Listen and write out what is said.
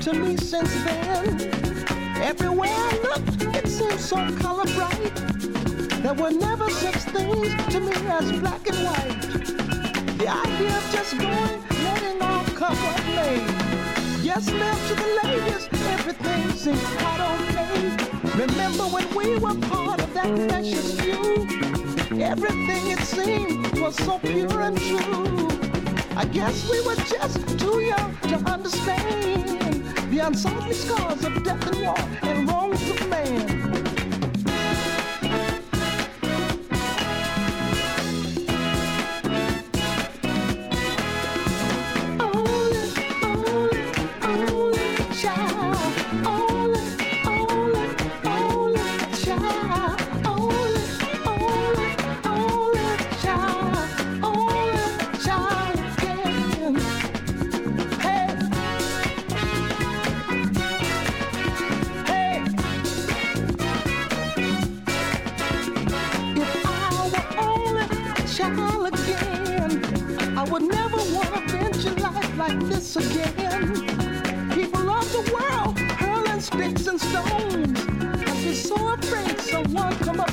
to me since then. Everywhere I looked, it seemed so color bright. There were never such things to me as black and white. The idea of just going, letting all come what may. Yes, ma'am, to the ladies, everything seemed quite okay. Remember when we were part of that precious few? Everything it seemed was so pure and true. I guess we were just too young to understand the unsightly scars of death and war and wrongs of man. Like this again. People of the world hurling sticks and stones. I'd be so afraid someone come